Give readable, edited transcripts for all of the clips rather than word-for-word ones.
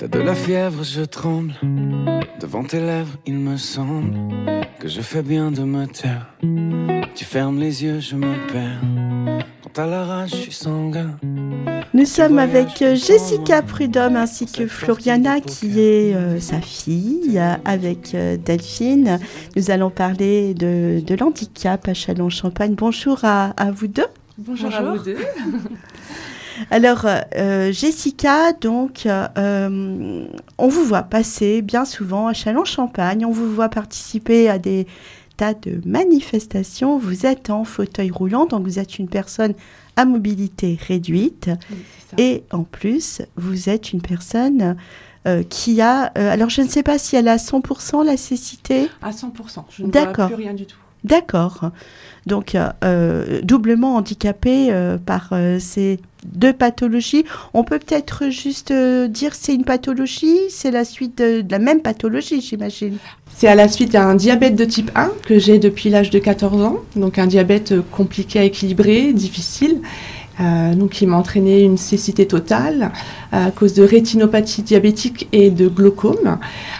T'as de la fièvre, je tremble. Devant tes lèvres, il me semble que je fais bien de me taire. Tu fermes les yeux, je me perds. Quand à la rage, je suis sanguin. Nous sommes avec Jessica Prudhomme ainsi que Floriana qui est sa fille avec Delphine. Nous allons parler de l'handicap à Châlons-Champagne. Bonjour à vous deux. Bonjour à vous deux. Alors, Jessica, donc, on vous voit passer bien souvent à Châlons-Champagne, on vous voit participer à des tas de manifestations. Vous êtes en fauteuil roulant, donc vous êtes une personne à mobilité réduite. Oui, et en plus, vous êtes une personne qui a... alors, je ne sais pas si elle a 100% la cécité. À 100%, je ne vois plus rien du tout. D'accord. Donc, doublement handicapée par ces deux pathologies. On peut peut-être juste dire c'est une pathologie, c'est la suite de la même pathologie, j'imagine. C'est à la suite d'un diabète de type 1 que j'ai depuis l'âge de 14 ans. Donc, un diabète compliqué à équilibrer, difficile. Donc, qui m'a entraîné une cécité totale à cause de rétinopathie diabétique et de glaucome.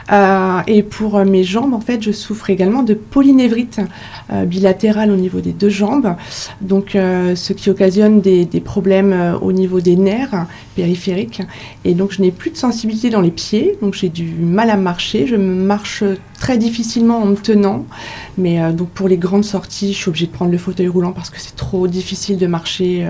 Et pour mes jambes, en fait, je souffre également de polynévrite bilatérale au niveau des deux jambes. Donc, ce qui occasionne des problèmes au niveau des nerfs périphériques. Et donc, je n'ai plus de sensibilité dans les pieds. Donc, j'ai du mal à marcher. Je marche très difficilement en me tenant. Mais donc, pour les grandes sorties, je suis obligée de prendre le fauteuil roulant parce que c'est trop difficile de marcher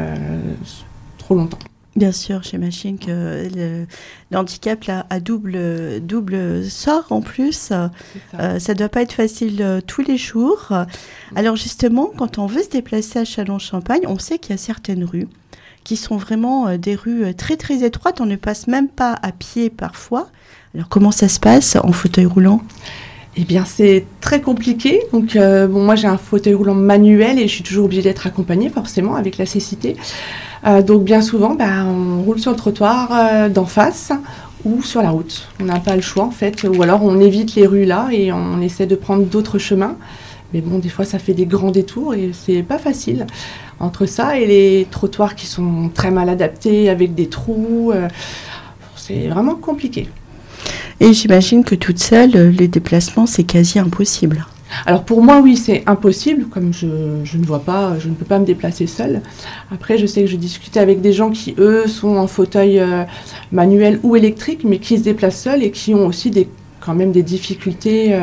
trop longtemps. Bien sûr, j'imagine que l'handicap là, a double sort en plus. Ça ne doit pas être facile tous les jours. Alors justement, quand on veut se déplacer à Châlons-Champagne, on sait qu'il y a certaines rues qui sont vraiment des rues très très étroites. On ne passe même pas à pied parfois. Alors comment ça se passe en fauteuil roulant ? Eh bien, c'est très compliqué. Donc, moi, j'ai un fauteuil roulant manuel et je suis toujours obligée d'être accompagnée, forcément, avec la cécité. Donc, bien souvent, on roule sur le trottoir d'en face ou sur la route. On n'a pas le choix, en fait. Ou alors, on évite les rues là et on essaie de prendre d'autres chemins. Mais bon, des fois, ça fait des grands détours et c'est pas facile. Entre ça et les trottoirs qui sont très mal adaptés, avec des trous, c'est vraiment compliqué. Et j'imagine que toute seule, les déplacements, c'est quasi impossible. Alors pour moi, oui, c'est impossible, comme je ne vois pas, je ne peux pas me déplacer seule. Après, je sais que j'ai discuté avec des gens qui, eux, sont en fauteuil manuel ou électrique, mais qui se déplacent seuls et qui ont aussi quand même des difficultés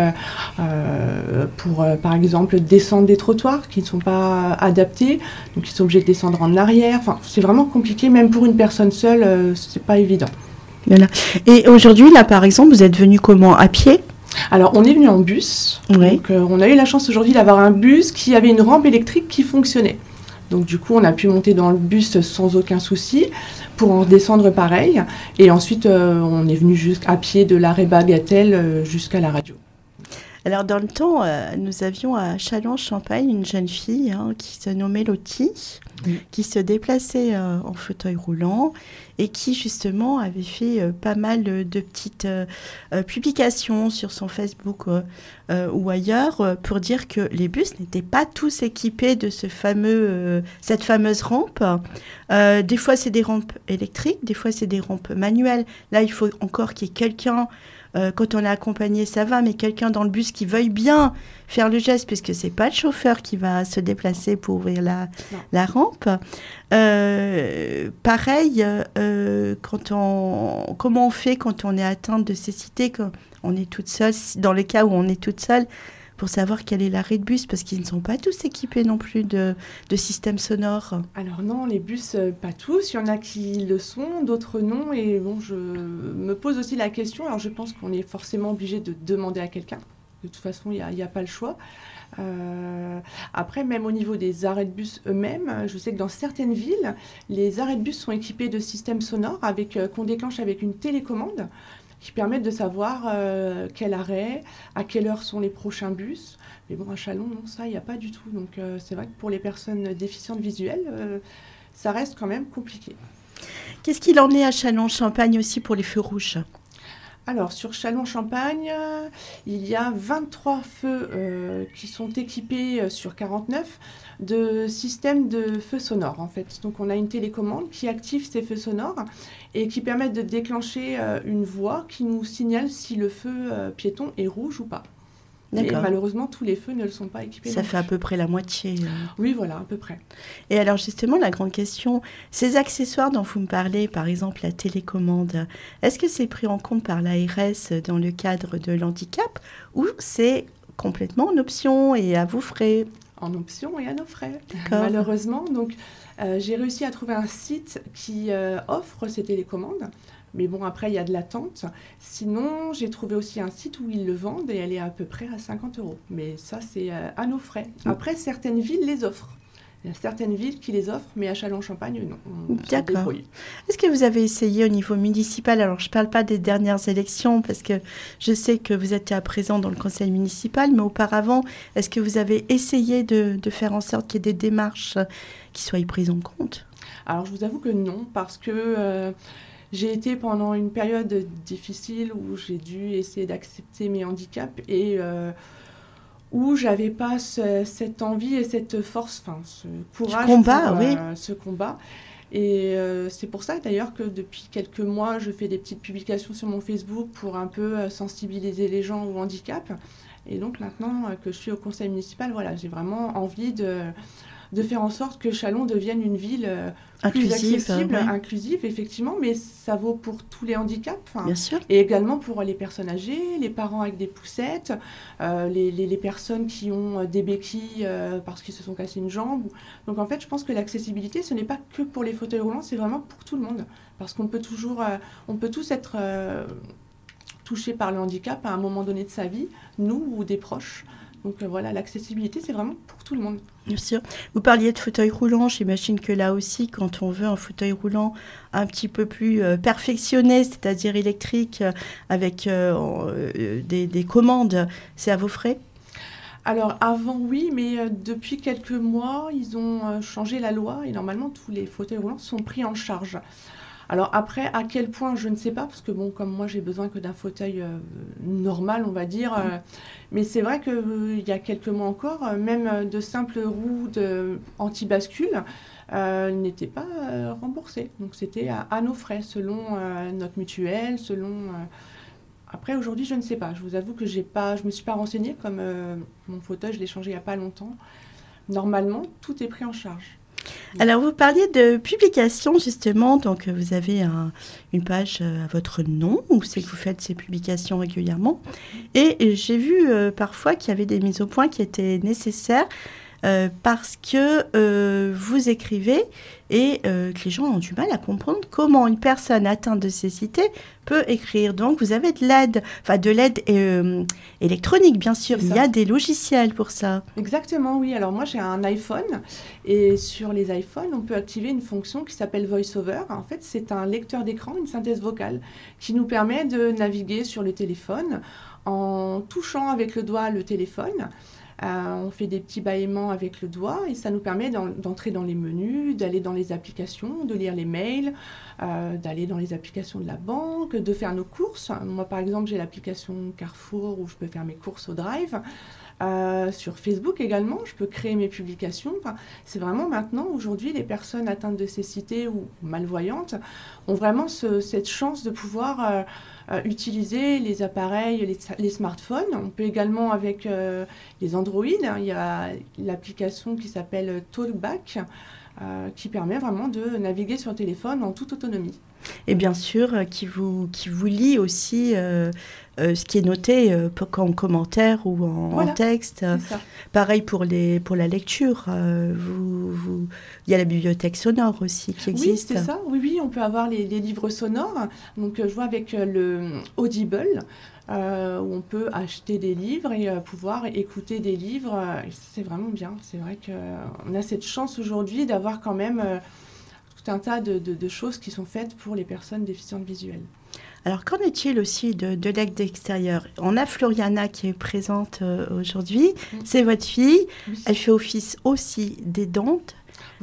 pour, par exemple, descendre des trottoirs qui ne sont pas adaptés, donc ils sont obligés de descendre en arrière. Enfin, c'est vraiment compliqué, même pour une personne seule, c'est pas évident. Voilà. Et aujourd'hui, là, par exemple, vous êtes venu comment ? À pied ? Alors, on est venu en bus. Oui. Donc, on a eu la chance aujourd'hui d'avoir un bus qui avait une rampe électrique qui fonctionnait. Donc, du coup, on a pu monter dans le bus sans aucun souci pour en descendre pareil. Et ensuite, on est venu à pied de l'arrêt Bagatelle jusqu'à la radio. Alors, dans le temps, nous avions à Châlons-Champagne une jeune fille qui se nommait Lottie, qui se déplaçait en fauteuil roulant et qui, justement, avait fait pas mal de petites publications sur son Facebook ou ailleurs pour dire que les bus n'étaient pas tous équipés de cette fameuse rampe. Des fois, c'est des rampes électriques, des fois, c'est des rampes manuelles. Là, il faut encore qu'il y ait quelqu'un... quand on est accompagné, ça va, mais quelqu'un dans le bus qui veuille bien faire le geste, puisque c'est pas le chauffeur qui va se déplacer pour ouvrir la rampe. Pareil, comment on fait quand on est atteinte de cécité, quand on est toute seule, dans le cas où on est toute seule, pour savoir quel est l'arrêt de bus, parce qu'ils ne sont pas tous équipés non plus de systèmes sonores. Alors non, les bus, pas tous. Il y en a qui le sont, d'autres non. Et bon, je me pose aussi la question. Alors je pense qu'on est forcément obligé de demander à quelqu'un. De toute façon, il n'y a pas le choix. Après, même au niveau des arrêts de bus eux-mêmes, je sais que dans certaines villes, les arrêts de bus sont équipés de systèmes sonores qu'on déclenche avec une télécommande, qui permettent de savoir quel arrêt, à quelle heure sont les prochains bus. Mais bon, à Châlons, non, ça, il n'y a pas du tout. Donc, c'est vrai que pour les personnes déficientes visuelles, ça reste quand même compliqué. Qu'est-ce qu'il en est à Châlons-Champagne aussi pour les feux rouges ? Alors, sur Châlons-Champagne, il y a 23 feux qui sont équipés sur 49 de systèmes de feux sonores, en fait. Donc, on a une télécommande qui active ces feux sonores et qui permettent de déclencher une voix qui nous signale si le feu piéton est rouge ou pas. Et malheureusement, tous les feux ne le sont pas équipés. Ça fait à peu près la moitié. Oui, voilà, à peu près. Et alors justement, la grande question, ces accessoires dont vous me parlez, par exemple la télécommande, est-ce que c'est pris en compte par l'ARS dans le cadre de l'handicap ou c'est complètement en option et à vos frais? En option et à nos frais, malheureusement. Donc, j'ai réussi à trouver un site qui offre ces télécommandes. Mais bon, après, il y a de l'attente. Sinon, j'ai trouvé aussi un site où ils le vendent et elle est à peu près à 50 €. Mais ça, c'est à nos frais. Après, certaines villes les offrent. Il y a certaines villes qui les offrent, mais à Châlons-Champagne, non. D'accord. Est-ce que vous avez essayé au niveau municipal? Alors, je ne parle pas des dernières élections, parce que je sais que vous étiez à présent dans le conseil municipal, mais auparavant, est-ce que vous avez essayé de faire en sorte qu'il y ait des démarches qui soient prises en compte? Alors, je vous avoue que non, parce que j'ai été pendant une période difficile où j'ai dû essayer d'accepter mes handicaps et où j'avais pas cette envie et cette force, ce courage ce combat. Et c'est pour ça d'ailleurs que depuis quelques mois, je fais des petites publications sur mon Facebook pour un peu sensibiliser les gens au handicap. Et donc maintenant que je suis au conseil municipal, voilà, j'ai vraiment envie de faire en sorte que Châlons devienne une ville plus accessible, inclusive, effectivement, mais ça vaut pour tous les handicaps. Bien sûr. Et également pour les personnes âgées, les parents avec des poussettes, les personnes qui ont des béquilles parce qu'ils se sont cassés une jambe. Donc en fait, je pense que l'accessibilité, ce n'est pas que pour les fauteuils roulants, c'est vraiment pour tout le monde. Parce qu'on peut toujours, on peut tous être touchés par le handicap à un moment donné de sa vie, nous ou des proches. Donc voilà, l'accessibilité, c'est vraiment pour tout le monde. Bien sûr. Vous parliez de fauteuil roulant. J'imagine que là aussi, quand on veut un fauteuil roulant un petit peu plus perfectionné, c'est-à-dire électrique, avec des commandes, c'est à vos frais? Alors avant, oui, mais depuis quelques mois, ils ont changé la loi et normalement, tous les fauteuils roulants sont pris en charge. Alors après, à quel point, je ne sais pas, parce que bon, comme moi, j'ai besoin que d'un fauteuil normal, on va dire. Mais c'est vrai qu'il y a quelques mois encore, même de simples roues anti-bascule n'étaient pas remboursées. Donc c'était à nos frais, selon notre mutuelle, selon... Après, aujourd'hui, je ne sais pas. Je vous avoue que je me suis pas renseignée, comme mon fauteuil, je l'ai changé il n'y a pas longtemps. Normalement, tout est pris en charge. Alors, vous parliez de publication, justement. Donc, vous avez une page à votre nom, où c'est que vous faites ces publications régulièrement. Et j'ai vu parfois qu'il y avait des mises au point qui étaient nécessaires parce que vous écrivez et que les gens ont du mal à comprendre comment une personne atteinte de cécité peut écrire. Donc, vous avez de l'aide électronique, bien sûr. Il y a des logiciels pour ça. Exactement, oui. Alors, moi, j'ai un iPhone. Et sur les iPhones, on peut activer une fonction qui s'appelle VoiceOver. En fait, c'est un lecteur d'écran, une synthèse vocale, qui nous permet de naviguer sur le téléphone en touchant avec le doigt le téléphone. On fait des petits bâillements avec le doigt et ça nous permet d'entrer dans les menus, d'aller dans les applications, de lire les mails, d'aller dans les applications de la banque, de faire nos courses. Moi, par exemple, j'ai l'application Carrefour où je peux faire mes courses au Drive. Sur Facebook également, je peux créer mes publications. Enfin, c'est vraiment maintenant, aujourd'hui, les personnes atteintes de cécité ou malvoyantes ont vraiment cette chance de pouvoir utiliser les appareils, les smartphones. On peut également avec les Android, il y a l'application qui s'appelle Talkback qui permet vraiment de naviguer sur téléphone en toute autonomie. Et bien sûr, qui vous lit aussi ce qui est noté en commentaire ou en texte. Pareil pour la lecture. Il y a la bibliothèque sonore aussi qui existe. Oui, c'est ça. Oui, on peut avoir les livres sonores. Donc, je vois avec le Audible, où on peut acheter des livres et pouvoir écouter des livres. C'est vraiment bien. C'est vrai qu'on a cette chance aujourd'hui d'avoir quand même... tout un tas de choses qui sont faites pour les personnes déficientes visuelles. Alors, qu'en est-il aussi de l'aide extérieure? On a Floriana qui est présente aujourd'hui. C'est votre fille. Oui. Elle fait office aussi d'aidante. Oui.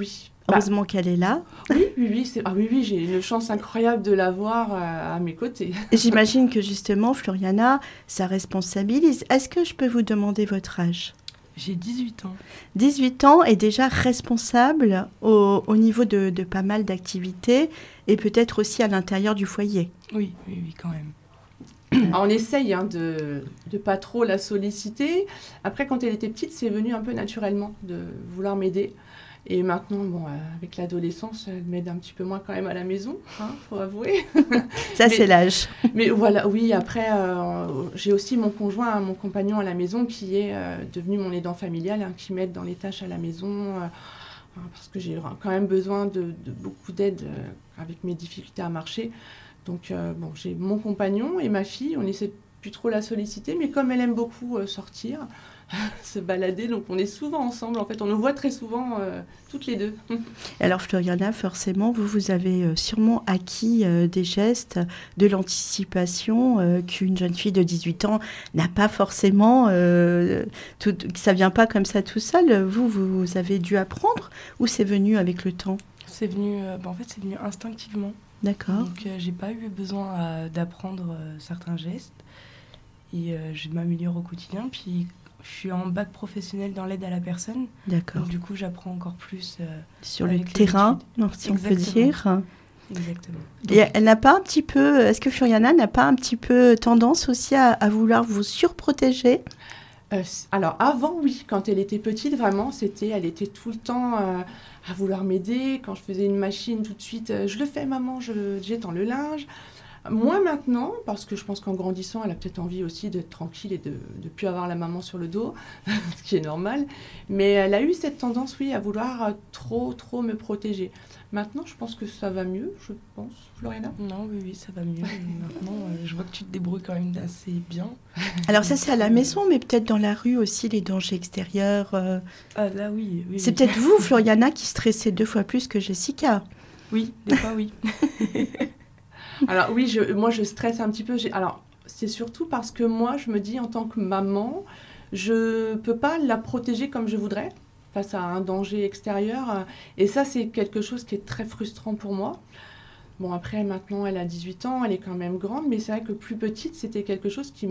Heureusement qu'elle est là. Oui, j'ai une chance incroyable de l'avoir à mes côtés. Et j'imagine que justement, Floriana, ça responsabilise. Est-ce que je peux vous demander votre âge ? J'ai 18 ans. 18 ans et déjà responsable au niveau de pas mal d'activités et peut-être aussi à l'intérieur du foyer. Oui, quand même. Alors, on essaye de pas trop la solliciter. Après, quand elle était petite, c'est venu un peu naturellement de vouloir m'aider. Et maintenant, avec l'adolescence, elle m'aide un petit peu moins quand même à la maison, faut avouer. Ça, c'est l'âge. Mais voilà, oui, après, j'ai aussi mon conjoint, mon compagnon à la maison qui est devenu mon aidant familial, qui m'aide dans les tâches à la maison, parce que j'ai quand même besoin de beaucoup d'aide avec mes difficultés à marcher. Donc, j'ai mon compagnon et ma fille, on essaie plus trop la solliciter, mais comme elle aime beaucoup sortir, se balader, donc on est souvent ensemble, en fait, on nous voit très souvent toutes les deux. Alors Floriana, forcément, vous avez sûrement acquis des gestes, de l'anticipation qu'une jeune fille de 18 ans n'a pas forcément, ça vient pas comme ça tout seul. Vous avez dû apprendre ou c'est venu avec le temps ? C'est venu, en fait, c'est venu instinctivement. D'accord. Donc, j'ai pas eu besoin d'apprendre certains gestes et je m'améliore au quotidien. Puis, je suis en bac professionnel dans l'aide à la personne. D'accord. Donc, du coup, j'apprends encore plus sur le terrain, si on peut dire. Exactement. Donc, et elle n'a pas un petit peu, est-ce que Floriana n'a pas un petit peu tendance aussi à vouloir vous surprotéger ? Alors avant, oui, quand elle était petite, vraiment, elle était tout le temps à vouloir m'aider. Quand je faisais une machine, tout de suite, je le fais maman, j'étends le linge. Moi maintenant, parce que je pense qu'en grandissant, elle a peut-être envie aussi d'être tranquille et de ne plus avoir la maman sur le dos, ce qui est normal. Mais elle a eu cette tendance, oui, à vouloir trop me protéger. Maintenant, je pense que ça va mieux, je pense, Floriana. Non, oui, ça va mieux. Maintenant, je vois que tu te débrouilles quand même assez bien. Alors ça, c'est à la maison, mais peut-être dans la rue aussi, les dangers extérieurs. Là, oui. C'est peut-être vous, Floriana, qui stressez 2 fois plus que Jessica. Oui, des fois, oui. Alors oui, moi, je stresse un petit peu. Alors, c'est surtout parce que moi, je me dis, en tant que maman, je ne peux pas la protéger comme je voudrais face à un danger extérieur. Et ça, c'est quelque chose qui est très frustrant pour moi. Bon, après, maintenant, elle a 18 ans, elle est quand même grande, mais c'est vrai que plus petite, c'était quelque chose qui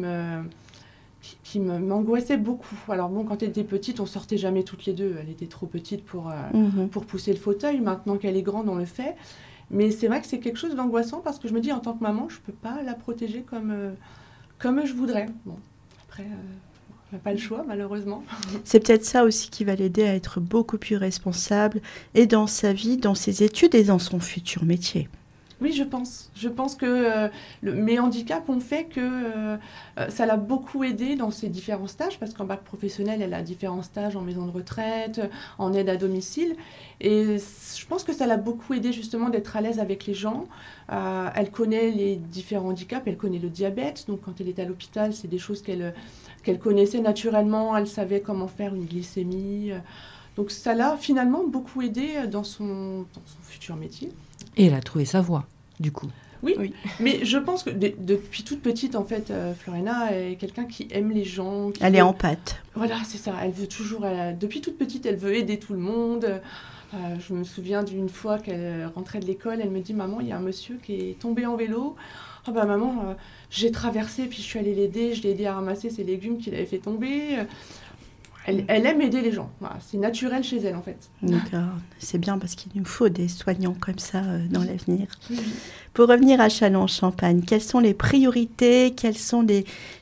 m'angoissait beaucoup. Alors bon, quand elle était petite, on sortait jamais toutes les deux. Elle était trop petite pour pousser le fauteuil. Maintenant qu'elle est grande, on le fait. Mais c'est vrai que c'est quelque chose d'angoissant parce que je me dis, en tant que maman, je peux pas la protéger comme je voudrais. Bon, après... on n'a pas le choix, malheureusement. C'est peut-être ça aussi qui va l'aider à être beaucoup plus responsable et dans sa vie, dans ses études et dans son futur métier. Oui, je pense. Je pense que mes handicaps ont fait que ça l'a beaucoup aidée dans ses différents stages, parce qu'en bac professionnel, elle a différents stages en maison de retraite, en aide à domicile. Et je pense que ça l'a beaucoup aidée justement d'être à l'aise avec les gens. Elle connaît les différents handicaps, elle connaît le diabète. Donc quand elle était à l'hôpital, c'est des choses qu'elle connaissait naturellement. Elle savait comment faire une glycémie. Donc ça l'a finalement beaucoup aidée dans son futur métier. Et elle a trouvé sa voie, du coup. Oui, mais je pense que depuis toute petite, en fait, Floriana est quelqu'un qui aime les gens. Elle est en pâte. Voilà, c'est ça. Elle veut toujours... depuis toute petite, elle veut aider tout le monde. Je me souviens d'une fois qu'elle rentrait de l'école, elle me dit « Maman, il y a un monsieur qui est tombé en vélo. » « Ah bah maman, j'ai traversé, puis je suis allée l'aider. Je l'ai aidé à ramasser ses légumes qu'il avait fait tomber. » Elle aime aider les gens. Voilà, c'est naturel chez elle, en fait. D'accord. C'est bien parce qu'il nous faut des soignants comme ça dans l'avenir. Oui. Pour revenir à Châlons-en-Champagne, quelles sont les priorités, quels sont les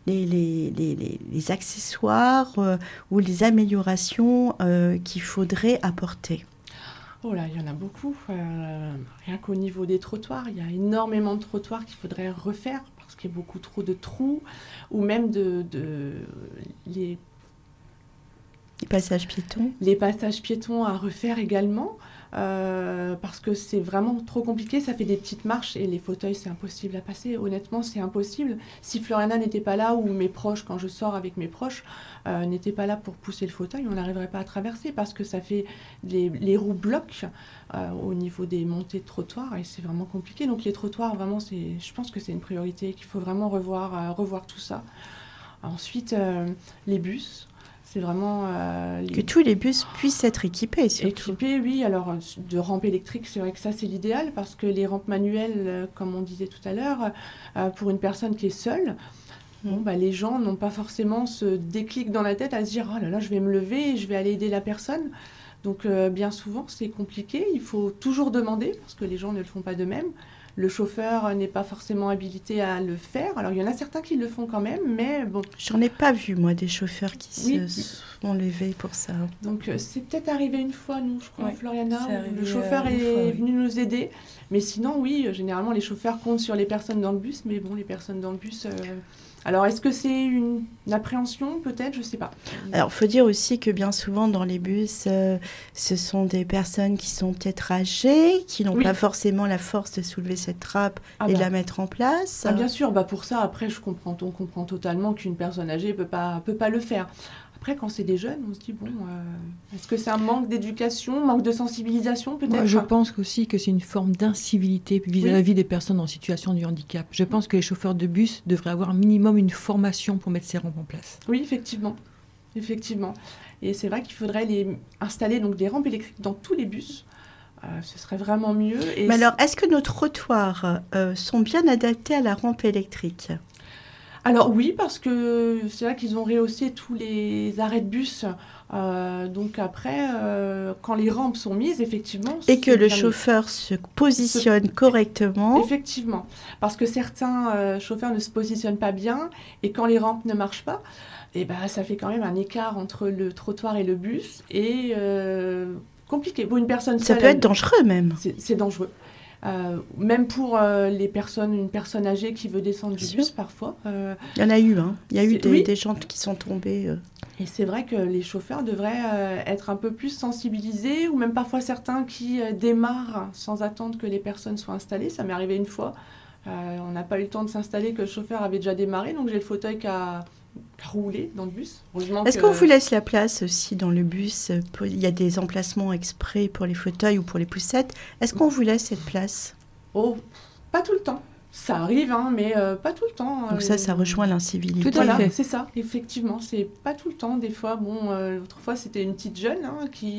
accessoires ou les améliorations qu'il faudrait apporter ? Oh là, il y en a beaucoup. Rien qu'au niveau des trottoirs, il y a énormément de trottoirs qu'il faudrait refaire parce qu'il y a beaucoup trop de trous ou même les passages piétons. Les passages piétons à refaire également, parce que c'est vraiment trop compliqué. Ça fait des petites marches et les fauteuils, c'est impossible à passer. Honnêtement, c'est impossible. Si Floriana n'était pas là ou mes proches, quand je sors avec mes proches, n'étaient pas là pour pousser le fauteuil, on n'arriverait pas à traverser parce que ça fait les roues bloquent au niveau des montées de trottoirs et c'est vraiment compliqué. Donc les trottoirs, vraiment, je pense que c'est une priorité, qu'il faut vraiment revoir tout ça. Ensuite, les bus. C'est vraiment... Que tous les bus puissent être équipés, surtout. Équipés, oui. Alors, de rampes électriques, c'est vrai que ça, c'est l'idéal, parce que les rampes manuelles, comme on disait tout à l'heure, pour une personne qui est seule, les gens n'ont pas forcément ce déclic dans la tête à se dire « Oh là là, je vais me lever et je vais aller aider la personne ». Donc, bien souvent, c'est compliqué. Il faut toujours demander, parce que les gens ne le font pas d'eux-mêmes. Le chauffeur n'est pas forcément habilité à le faire. Alors, il y en a certains qui le font quand même, mais bon... J'en ai pas vu, moi, des chauffeurs qui se sont levés pour ça. Donc, c'est peut-être arrivé une fois, nous, je crois, Floriana, où le chauffeur est venu nous aider. Mais sinon, oui, généralement, les chauffeurs comptent sur les personnes dans le bus. Mais bon, les personnes dans le bus... Alors, est-ce que c'est une appréhension, peut-être? Je ne sais pas. Alors, il faut dire aussi que bien souvent, dans les bus, ce sont des personnes qui sont peut-être âgées, qui n'ont pas forcément la force de soulever cette trappe et de la mettre en place. Bien sûr, pour ça, après, on comprend totalement qu'une personne âgée ne peut pas le faire. Après, quand c'est des jeunes, on se dit, est-ce que c'est un manque d'éducation, manque de sensibilisation peut-être? Moi, je pense aussi que c'est une forme d'incivilité vis-à-vis des personnes en situation de handicap. Je pense que les chauffeurs de bus devraient avoir un minimum une formation pour mettre ces rampes en place. Oui, effectivement. Et c'est vrai qu'il faudrait installer donc, des rampes électriques dans tous les bus. Ce serait vraiment mieux. Mais alors, est-ce que nos trottoirs sont bien adaptés à la rampe électrique ? Alors oui, parce que c'est vrai qu'ils ont rehaussé tous les arrêts de bus. Donc après, quand les rampes sont mises, effectivement... Et que le chauffeur se positionne correctement. Effectivement, parce que certains chauffeurs ne se positionnent pas bien, et quand les rampes ne marchent pas, ça fait quand même un écart entre le trottoir et le bus, et compliqué. Pour une personne seule... Ça peut être dangereux même. C'est dangereux. Même pour une personne âgée qui veut descendre du bus parfois. Il y en a eu, hein. Il y a eu des gens qui sont tombés. Et c'est vrai que les chauffeurs devraient être un peu plus sensibilisés, ou même parfois certains qui démarrent sans attendre que les personnes soient installées. Ça m'est arrivé une fois. On n'a pas eu le temps de s'installer, que le chauffeur avait déjà démarré, donc j'ai le fauteuil qui a roulé dans le bus. Est-ce qu'on vous laisse la place aussi dans le bus? Il y a des emplacements exprès pour les fauteuils ou pour les poussettes. Est-ce qu'on vous laisse cette place? Oh, pas tout le temps. Ça arrive, mais pas tout le temps. Donc ça rejoint l'incivilité. Tout à fait. C'est ça, effectivement. C'est pas tout le temps. Des fois, l'autre fois, c'était une petite jeune qui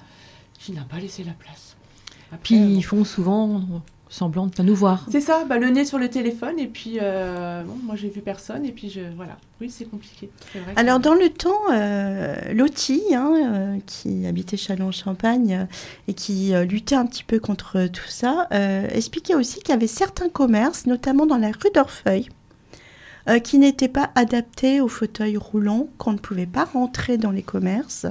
n'a pas laissé la place. Après, puis ils font souvent semblant de ne pas nous voir. C'est ça, le nez sur le téléphone, et puis moi j'ai vu personne, et puis voilà. Oui, c'est compliqué. C'est vrai Alors dans le temps, Lottie, qui habitait Châlons-en-Champagne et qui luttait un petit peu contre tout ça, expliquait aussi qu'il y avait certains commerces, notamment dans la rue d'Orfeuille, qui n'étaient pas adaptés aux fauteuils roulants, qu'on ne pouvait pas rentrer dans les commerces.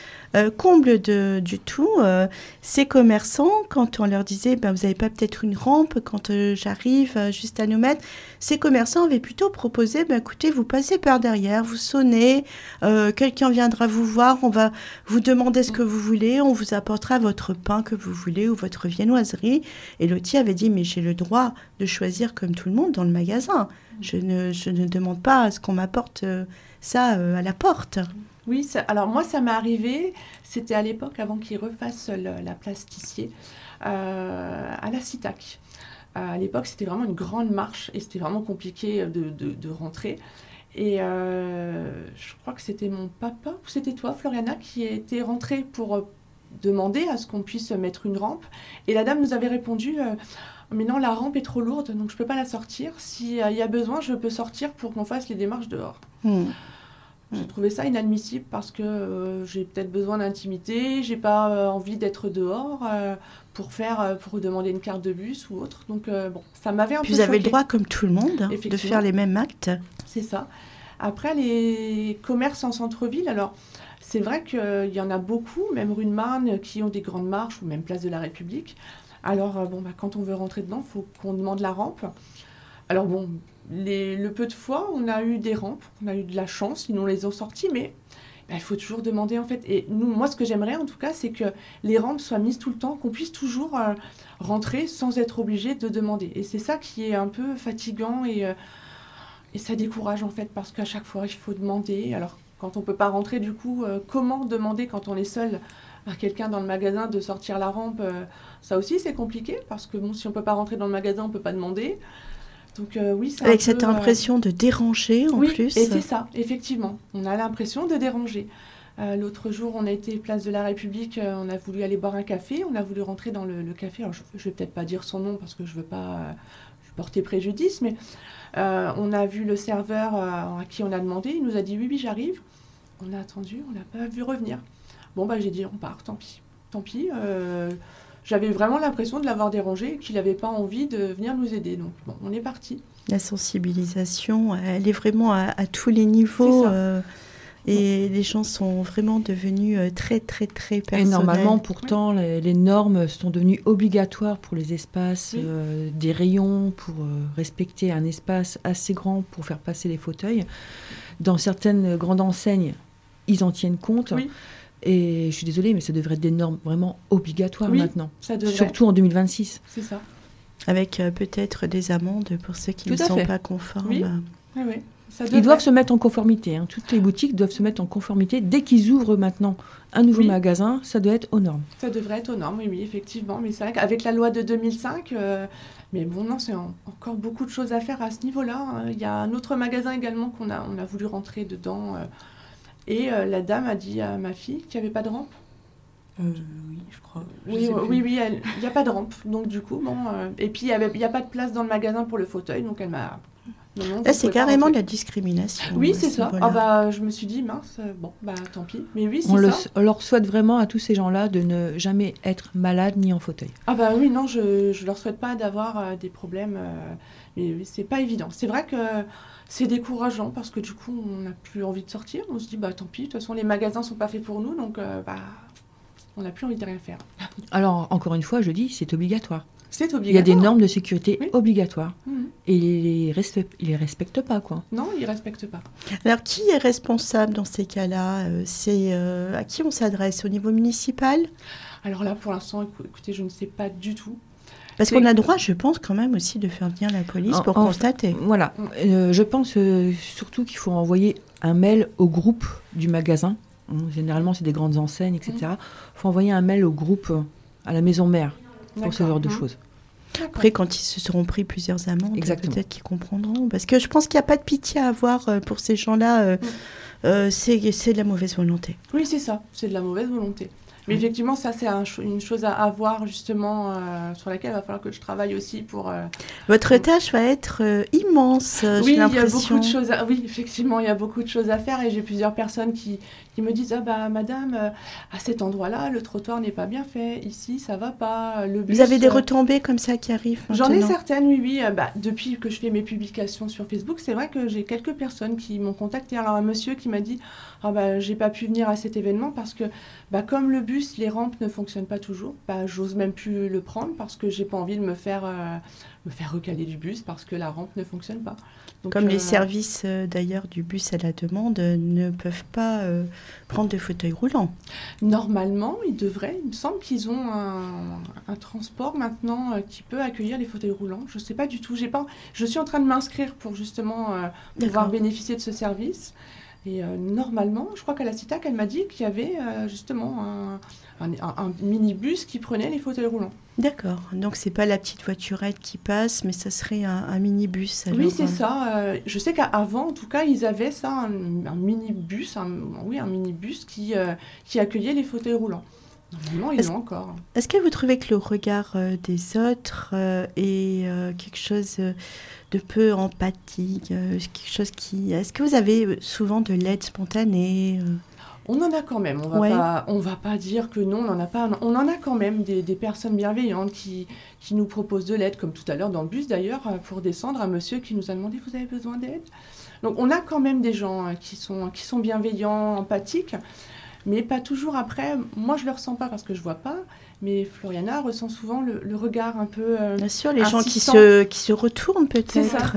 Comble du tout, ces commerçants, quand on leur disait vous n'avez pas peut-être une rampe quand j'arrive juste à nous mettre, ces commerçants avaient plutôt proposé écoutez, vous passez par derrière, vous sonnez, quelqu'un viendra vous voir, on va vous demander ce que vous voulez, on vous apportera votre pain que vous voulez ou votre viennoiserie. Et Lottie avait dit mais j'ai le droit de choisir comme tout le monde dans le magasin. Je ne demande pas à ce qu'on m'apporte ça à la porte. Oui, alors moi, ça m'est arrivé, c'était à l'époque, avant qu'ils refassent la place Tissier, à la Citac. À l'époque, c'était vraiment une grande marche et c'était vraiment compliqué de rentrer. Et je crois que c'était mon papa, ou c'était toi, Floriana, qui était rentrée pour demander à ce qu'on puisse mettre une rampe. Et la dame nous avait répondu... mais non, la rampe est trop lourde, donc je ne peux pas la sortir. S'il y a besoin, je peux sortir pour qu'on fasse les démarches dehors. J'ai trouvé ça inadmissible parce que j'ai peut-être besoin d'intimité, j'ai pas envie d'être dehors pour demander une carte de bus ou autre. Donc ça m'avait un peu choquée. Vous avez le droit, comme tout le monde, de faire les mêmes actes. C'est ça. Après, les commerces en centre-ville, alors c'est vrai qu'il y en a beaucoup, même rue de Marne, qui ont des grandes marches ou même place de la République. Alors quand on veut rentrer dedans, il faut qu'on demande la rampe. Alors le peu de fois, on a eu des rampes, on a eu de la chance, ils nous les ont sorties, mais il faut toujours demander en fait. Et moi, ce que j'aimerais en tout cas, c'est que les rampes soient mises tout le temps, qu'on puisse toujours rentrer sans être obligé de demander. Et c'est ça qui est un peu fatigant et ça décourage en fait, parce qu'à chaque fois, il faut demander. Alors, quand on ne peut pas rentrer, du coup, comment demander quand on est seul à quelqu'un dans le magasin de sortir la rampe, ça aussi, c'est compliqué, parce que si on ne peut pas rentrer dans le magasin, on ne peut pas demander. Donc oui, c'est avec cette impression de déranger en plus. Oui, et c'est ça, effectivement. On a l'impression de déranger. L'autre jour, on a été place de la République, on a voulu aller boire un café, on a voulu rentrer dans le café. Alors, je ne vais peut-être pas dire son nom parce que je ne veux pas porter préjudice, mais on a vu le serveur à qui on a demandé, il nous a dit oui, j'arrive. On a attendu, on n'a pas vu revenir. Bon, j'ai dit on part, tant pis. Tant pis. J'avais vraiment l'impression de l'avoir dérangé et qu'il n'avait pas envie de venir nous aider. Donc, bon, on est parti. La sensibilisation, elle est vraiment à tous les niveaux. Et les gens sont vraiment devenus très, très, très personnels. Et normalement, pourtant, les normes sont devenues obligatoires pour les espaces, des rayons, pour respecter un espace assez grand pour faire passer les fauteuils. Dans certaines grandes enseignes, ils en tiennent compte. Oui. Et je suis désolée, mais ça devrait être des normes vraiment obligatoires maintenant. Ça devrait. Surtout en 2026. C'est ça. Avec peut-être des amendes pour ceux qui ne sont pas conformes. Oui. Oui. Ils doivent se mettre en conformité. Toutes les boutiques doivent se mettre en conformité. Dès qu'ils ouvrent maintenant un nouveau magasin, ça doit être aux normes. Ça devrait être aux normes, oui, effectivement. Mais c'est vrai qu'avec la loi de 2005, mais bon, non, c'est encore beaucoup de choses à faire à ce niveau-là. Il y a un autre magasin également qu'on a voulu rentrer dedans. Et la dame a dit à ma fille qu'il n'y avait pas de rampe. Oui, je crois. Oui, il n'y a pas de rampe. Donc du coup, bon... et puis, il n'y a pas de place dans le magasin pour le fauteuil, donc elle m'a... Là, c'est carrément de la discrimination. Oui, c'est ça. Je me suis dit, mince, tant pis. Mais oui, c'est On leur souhaite vraiment à tous ces gens-là de ne jamais être malades ni en fauteuil. Oui, non, je leur souhaite pas d'avoir des problèmes. Mais c'est pas évident. C'est vrai que c'est décourageant parce que du coup, on n'a plus envie de sortir. On se dit, tant pis. De toute façon, les magasins sont pas faits pour nous, donc on n'a plus envie de rien faire. Alors, encore une fois, je dis, c'est obligatoire. C'est obligatoire. Il y a des normes de sécurité obligatoires. Et ils les respectent pas, quoi. Non, ils respectent pas. Alors, qui est responsable dans ces cas-là ? C'est à qui on s'adresse ? Au niveau municipal ? Alors là, pour l'instant, écoutez, je ne sais pas du tout. Parce qu'on a droit, je pense, quand même aussi de faire venir la police pour constater. Voilà. Je pense surtout qu'il faut envoyer un mail au groupe du magasin. Généralement, c'est des grandes enseignes, etc. Il faut envoyer un mail au groupe, à la maison mère, pour ce genre de choses. Après, quand ils se seront pris plusieurs amendes, peut-être qu'ils comprendront. Parce que je pense qu'il n'y a pas de pitié à avoir pour ces gens-là. C'est de la mauvaise volonté. Oui, c'est ça. C'est de la mauvaise volonté. Mais effectivement, ça, c'est une chose à avoir, justement, sur laquelle il va falloir que je travaille aussi pour... Votre tâche va être immense, j'ai l'impression. Il y a beaucoup de choses oui, effectivement, il y a beaucoup de choses à faire et j'ai plusieurs personnes qui me disent « Ah madame, à cet endroit-là, le trottoir n'est pas bien fait. Ici, ça va pas. Le bus, vous avez des retombées comme ça qui arrivent maintenant ? J'en ai certaines, oui. Depuis que je fais mes publications sur Facebook, c'est vrai que j'ai quelques personnes qui m'ont contacté. Alors, un monsieur qui m'a dit « j'ai pas pu venir à cet événement parce que comme le bus, les rampes ne fonctionnent pas toujours. J'ose même plus le prendre parce que j'ai pas envie de me faire recaler du bus parce que la rampe ne fonctionne pas. » Donc, comme les services d'ailleurs du bus à la demande ne peuvent pas prendre de fauteuil roulant. Normalement, ils devraient. Il me semble qu'ils ont un transport maintenant qui peut accueillir les fauteuils roulants. Je ne sais pas du tout. Je suis en train de m'inscrire pour justement pouvoir bénéficier de ce service. Et normalement, je crois qu'à la CITAC, elle m'a dit qu'il y avait justement un minibus qui prenait les fauteuils roulants. D'accord. Donc, ce n'est pas la petite voiturette qui passe, mais ça serait un minibus. Alors, oui, c'est ça. Je sais qu'avant, en tout cas, ils avaient ça, un minibus, un minibus qui accueillait les fauteuils roulants. Normalement, ils l'ont encore. Est-ce que vous trouvez que le regard des autres est quelque chose de peu empathique, quelque chose qui... Est-ce que vous avez souvent de l'aide spontanée On en a quand même. On va pas dire que non, on en a pas. On en a quand même des personnes bienveillantes qui nous proposent de l'aide, comme tout à l'heure dans le bus d'ailleurs, pour descendre, un monsieur qui nous a demandé « Vous avez besoin d'aide ?» Donc on a quand même des gens qui sont bienveillants, empathiques. Mais pas toujours après. Moi, je ne le ressens pas parce que je ne vois pas. Mais Floriana ressent souvent le regard un peu bien sûr, les insistant. Gens qui se retournent peut-être. C'est ça,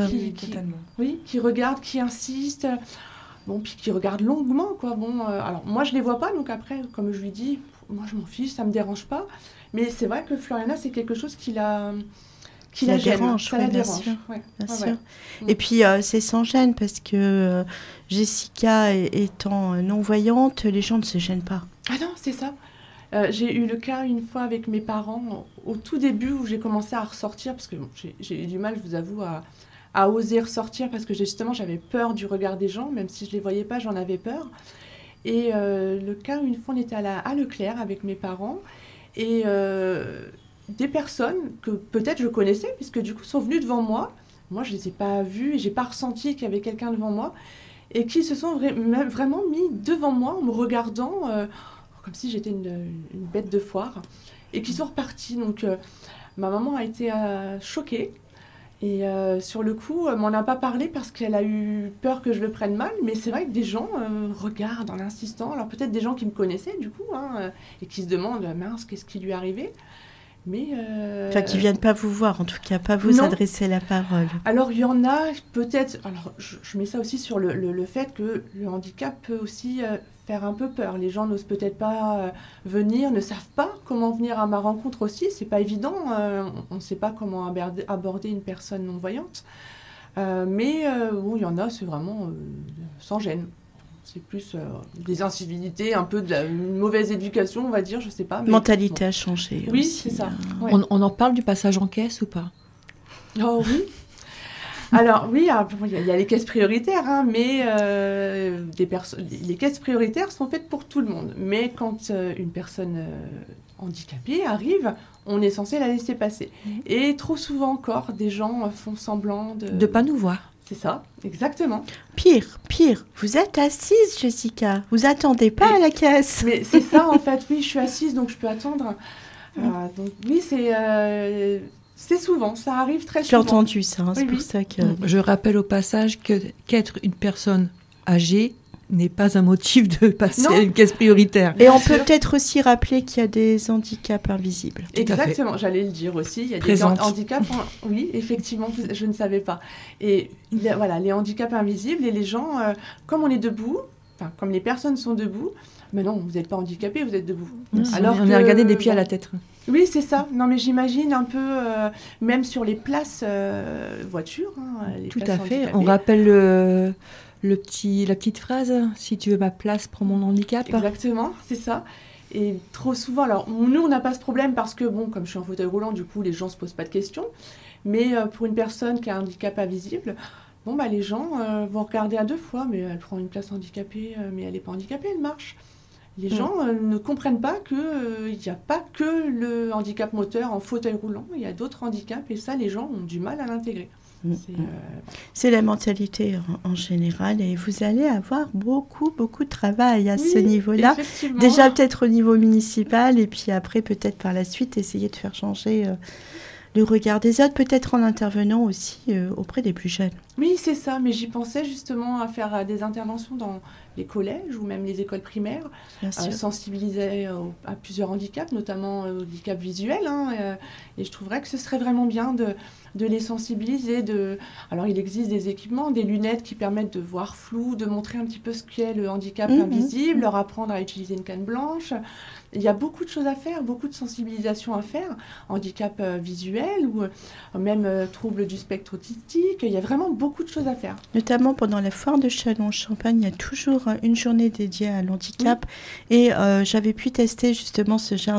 qui regardent, qui insistent. Bon, puis qui regardent longuement, quoi. Alors, moi, je ne les vois pas. Donc après, comme je lui dis, moi, je m'en fiche, ça ne me dérange pas. Mais c'est vrai que Floriana, c'est quelque chose qui la dérange. Ça la dérange. Bien sûr. Et puis, c'est sans gêne parce que Jessica étant non-voyante, les gens ne se gênent pas. Ah non, c'est ça. J'ai eu le cas une fois avec mes parents au tout début où j'ai commencé à ressortir parce que j'ai eu du mal, je vous avoue, à oser ressortir parce que justement, j'avais peur du regard des gens, même si je ne les voyais pas, j'en avais peur. Et le cas où une fois, on était à Leclerc avec mes parents et des personnes que peut-être je connaissais, puisque du coup, sont venues devant moi. Moi, je ne les ai pas vues et je n'ai pas ressenti qu'il y avait quelqu'un devant moi et qui se sont vraiment mis devant moi en me regardant comme si j'étais une bête de foire et qui sont repartis. Donc, ma maman a été choquée. Et sur le coup, elle m'en a pas parlé parce qu'elle a eu peur que je le prenne mal. Mais c'est vrai que des gens regardent en insistant. Alors peut-être des gens qui me connaissaient du coup et qui se demandent mince, qu'est-ce qui lui est arrivé. Mais Enfin, qui viennent pas vous voir, en tout cas, pas vous adresser la parole. Alors il y en a peut-être. Alors je mets ça aussi sur le fait que le handicap peut aussi faire un peu peur. Les gens n'osent peut-être pas venir, ne savent pas comment venir à ma rencontre aussi. C'est pas évident. On ne sait pas comment aborder une personne non-voyante. Mais bon, il y en a, c'est vraiment sans gêne. C'est plus des incivilités, un peu de une mauvaise éducation, on va dire, je sais pas. Mais mentalité a changé. Oui, aussi, c'est ça. Ouais. On en parle du passage en caisse ou pas? Oh oui. Alors oui, il y a les caisses prioritaires, hein, mais les caisses prioritaires sont faites pour tout le monde. Mais quand une personne handicapée arrive, on est censé la laisser passer. Et trop souvent encore, des gens font semblant de pas nous voir. C'est ça, exactement. Pire, vous êtes assise, Jessica. Vous attendez pas à la caisse. Mais c'est ça, en fait. Oui, je suis assise, donc je peux attendre. Donc oui, c'est souvent, ça arrive très souvent. J'ai entendu ça, c'est pour ça que... Je rappelle au passage qu'être une personne âgée n'est pas un motif de passer à une caisse prioritaire. Et on peut peut-être aussi rappeler qu'il y a des handicaps invisibles. Exactement, j'allais le dire aussi. Il y a des handicaps, oui, effectivement, je ne savais pas. Et voilà, les handicaps invisibles et les gens, comme on est debout, comme les personnes sont debout, mais non, vous n'êtes pas handicapé, vous êtes debout. Alors on est regardé des pieds à la tête. Oui, c'est ça. Non, mais j'imagine un peu, même sur les places voitures. Les tout places à fait. handicapées. On rappelle la petite phrase, si tu veux ma place, prends mon handicap. Exactement, c'est ça. Et trop souvent, alors nous, on n'a pas ce problème parce que, bon, comme je suis en fauteuil roulant, du coup, les gens ne se posent pas de questions. Mais pour une personne qui a un handicap invisible, bon, bah, les gens vont regarder à deux fois, mais elle prend une place handicapée, mais elle n'est pas handicapée, elle marche. Les gens ne comprennent pas qu'il n'y a pas que le handicap moteur en fauteuil roulant, il y a d'autres handicaps, et ça, les gens ont du mal à l'intégrer. C'est la mentalité en général et vous allez avoir beaucoup de travail à ce niveau-là. Déjà peut-être au niveau municipal et puis après peut-être par la suite essayer de faire changer le regard des autres, peut-être en intervenant aussi auprès des plus jeunes. Oui, c'est ça, mais j'y pensais justement à faire des interventions dans les collèges ou même les écoles primaires, sensibiliser à plusieurs handicaps, notamment au handicap visuel. Et je trouverais que ce serait vraiment bien de les sensibiliser. Alors, il existe des équipements, des lunettes qui permettent de voir flou, de montrer un petit peu ce qu'est le handicap invisible, leur apprendre à utiliser une canne blanche. Il y a beaucoup de choses à faire, beaucoup de sensibilisation à faire. Handicap visuel ou même troubles du spectre autistique. Il y a vraiment beaucoup de choses à faire. Notamment pendant la foire de Châlons-en-Champagne, il y a toujours une journée dédiée à l'handicap. Et j'avais pu tester justement ce genre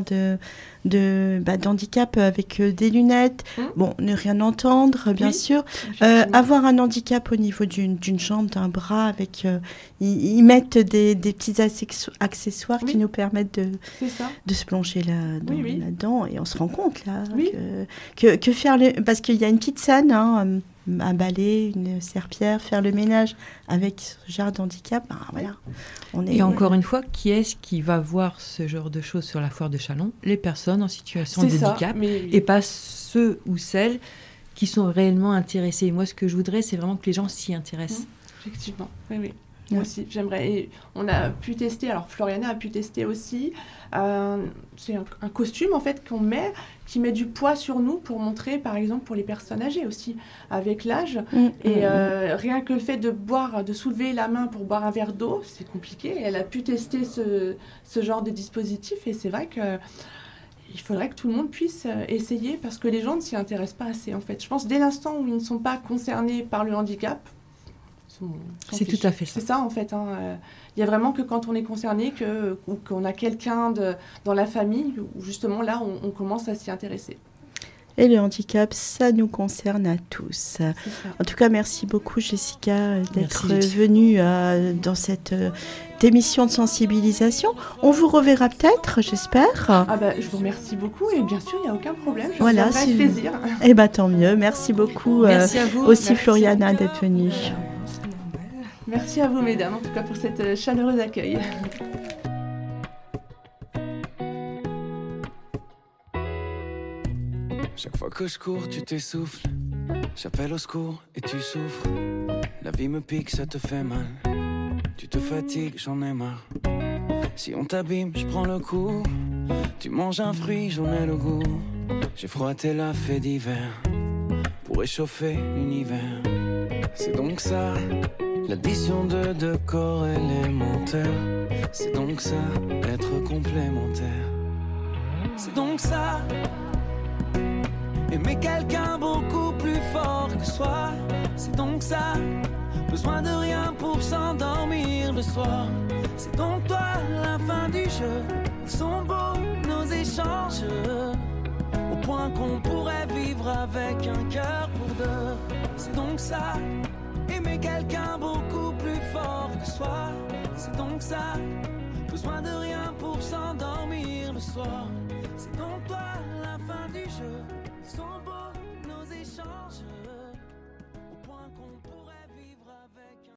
d'handicap avec des lunettes. Bon, ne rien entendre, bien sûr. Avoir un handicap au niveau d'une jambe, d'un bras, avec ils mettent des petits accessoires qui nous permettent de se plonger là-dedans. Et on se rend compte là que faire parce qu'il y a une petite scène, un balai, une serpillière, faire le ménage avec ce genre d'handicap, voilà. Et encore une fois, qui est-ce qui va voir ce genre de choses sur la foire de Châlons? Les personnes en situation de handicap et pas ceux ou celles qui sont réellement intéressés. Moi, ce que je voudrais, c'est vraiment que les gens s'y intéressent. Effectivement, oui. Moi aussi, j'aimerais. Et on a pu tester, alors Floriana a pu tester aussi, c'est un costume en fait qu'on met, qui met du poids sur nous pour montrer, par exemple, pour les personnes âgées aussi, avec l'âge. Et rien que le fait de soulever la main pour boire un verre d'eau, c'est compliqué. Elle a pu tester ce genre de dispositif et c'est vrai que il faudrait que tout le monde puisse essayer parce que les gens ne s'y intéressent pas assez en fait. Je pense dès l'instant où ils ne sont pas concernés par le handicap, c'est tout à fait ça. C'est ça en fait. Il y a vraiment que quand on est concerné ou qu'on a quelqu'un dans la famille où justement là on commence à s'y intéresser. Et le handicap, ça nous concerne à tous. En tout cas, merci beaucoup Jessica d'être venue dans cette émission de sensibilisation. On vous reverra peut-être, j'espère. Je vous remercie beaucoup et bien sûr, il n'y a aucun problème. Je voilà, reviendrai avec plaisir. Tant mieux. Merci beaucoup merci à vous. aussi merci Floriana d'être venue. Merci à vous mesdames, en tout cas pour cette chaleureuse accueil. Chaque fois que je cours, tu t'essouffles. J'appelle au secours et tu souffres. La vie me pique, ça te fait mal. Tu te fatigues, j'en ai marre. Si on t'abîme, je prends le coup. Tu manges un fruit, j'en ai le goût. J'ai froid, t'es la fée d'hiver pour réchauffer l'univers. C'est donc ça, l'addition de deux corps élémentaires. C'est donc ça, être complémentaire. C'est donc ça, aimer quelqu'un beaucoup plus fort que soi. C'est donc ça, besoin de rien pour s'endormir le soir. C'est donc toi, la fin du jeu. Ils sont beaux nos échanges, au point qu'on pourrait vivre avec un cœur pour deux. C'est donc ça, aimer quelqu'un beaucoup plus fort que soi. C'est donc ça, besoin de rien pour s'endormir le soir. C'est donc toi.